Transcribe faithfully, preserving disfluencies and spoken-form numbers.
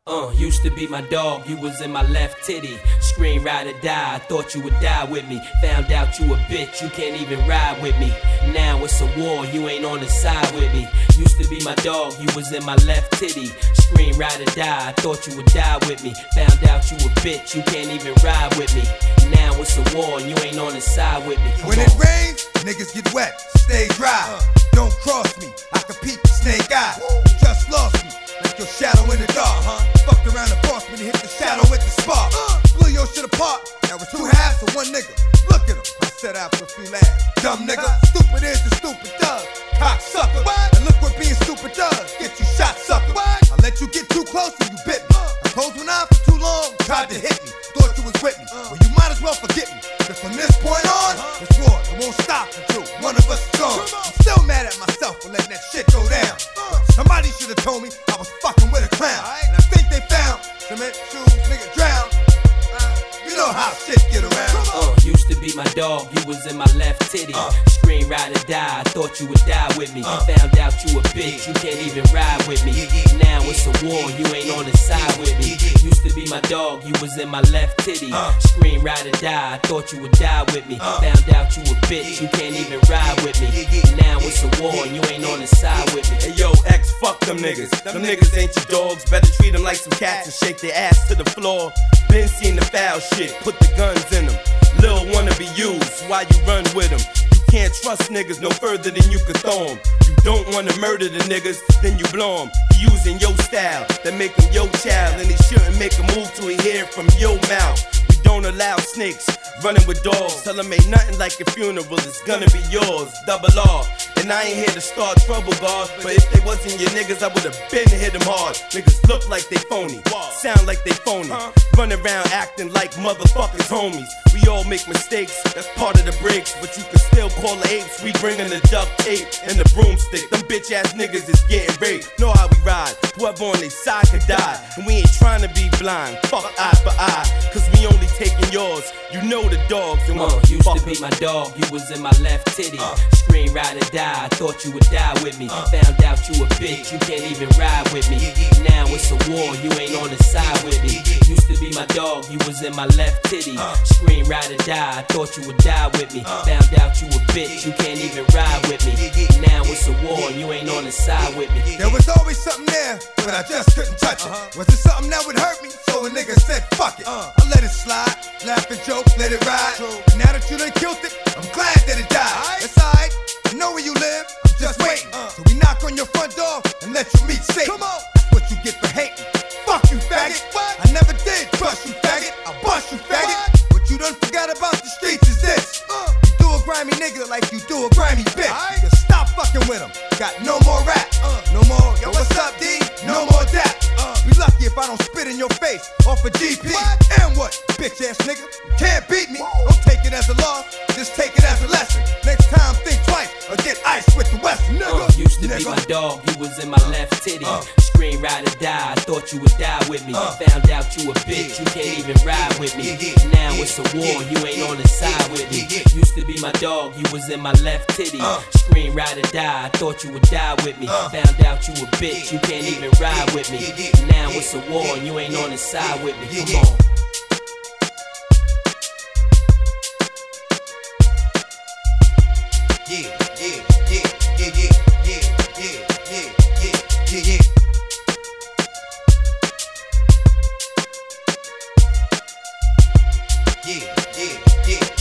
Uh, used to be my dog, you was in my left titty. Scream, ride or die, I thought you would die with me. Found out you a bitch, you can't even ride with me. Now it's a war, you ain't on the side with me. Used to be my dog, you was in my left titty. Scream, ride or die, I thought you would die with me. Found out you a bitch, you can't even ride with me. Now it's a war, you ain't on the side with me. Come when on. it rains, niggas get wet, stay dry. Uh, don't cross me, I can peep the snake eye. You just lost me, like your shadow in the dark. Uh, fucked around and crossed me to hit the shadow with the spark. Uh, blew your shit apart, that was two halves of one nigga. Look at him, I set out for a few laughs. Dumb nigga, stupid is the stupid does. Cocksucker, and look what being stupid does. Get you shot, sucker. I let you get too close and you bit me. I closed one eye for too long, tried to hit me. Thought you was with me, well you might as well forget me. Cause from this point on, it's war, it won't stop until one of us is gone. I'm still mad at myself for letting that shit go down. But somebody should've told me I was fucking with a clown. And I think they found cement shoes, nigga drown. Uh, you know how shit get around. Uh, used to be my dog, you was in my left titty. Uh, Scream, ride or die, I thought you would die with me. Uh, Found out you a bitch, you can't even ride with me. Now it's a war, you ain't on the side with me. Used to be my dog, you was in my left titty. Uh, Scream, ride or die, I thought you would die with me. Uh, Found out you a bitch, you can't even ride with me. Now it's a war, you ain't on the side with me. Hey yo, X, fuck them niggas. Them niggas ain't your dogs, better treat them like some cats and shake their ass to the floor. Been seen the foul shit, put the guns in them. Lil wanna be used, why you run with them? You can't trust niggas no further than you can throw them. You don't wanna murder the niggas, then you blow them. He using your style, that make him your child. And he shouldn't make a move till he hear it from your mouth. We don't allow snakes running with dogs. Tell them ain't nothing like a funeral, it's gonna be yours. Double R. And I ain't here to start trouble, God. But if they wasn't your niggas, I would've been hit them hard. Niggas look like they phony, sound like they phony. Run around acting like motherfuckers homies. We all make mistakes, that's part of the breaks. But you can still call the apes. We bringin' the duct tape and the broomstick. Them bitch ass niggas is getting raped. Know how we ride, whoever on their side could die. And we ain't trying to be blind, fuck eye for eye. Cause we only taking yours, you know the dogs. And uh, used to be my dog, you was in my left titty. uh, Scream, ride or die, I thought you would die with me. uh, Found out you a bitch, you can't even ride with me. Now it's a war, you ain't on the side with me. Used to be my dog, you was in my left titty. uh, Scream, ride or die, I thought you would die with me. Found out you a bitch, you can't even ride with me. Now it's a war, you ain't on the side with me. There was always something there, but I just couldn't touch it. Was it something that would hurt me? So a nigga said fuck it. I let it slide, laugh and joke, let it ride. And now that you done killed it, I'm glad that it died. It's alright, I know where you live, I'm just waiting. So we knock on your front door and let you meet Satan. That's what you get for hating. Fuck you, faggot. I never did trust you, faggot. I'll bust you, faggot. What you done forgot about the streets is this. You do a grimy nigga like you do a grimy bitch. You stop fucking with him. Got no more rap, no more. Yo, what's up, D? No more that. Be lucky if I don't spit in your face off a G P. And what, bitch ass nigga? You can't beat me. Don't take it as a loss, just take it as a lesson. Next time, think twice or get ice with the Western nigga. Uh, used to nigga. be my dog, you was in my left titty. Uh, Scream, ride or die, I thought you would die with me. Uh, Found out you a bitch, you can't even ride with me. Now it's a war, you ain't on the side with me. Used to be my dog, you was in my left titty. Uh, Scream, ride or die, I thought you would die with me. Found out you a bitch, you can't even ride with me. Now it's a war, and you ain't on the side with me. Come on. Yeah, yeah, yeah, yeah, yeah, yeah, yeah, yeah, yeah, yeah, yeah. Yeah, yeah, yeah.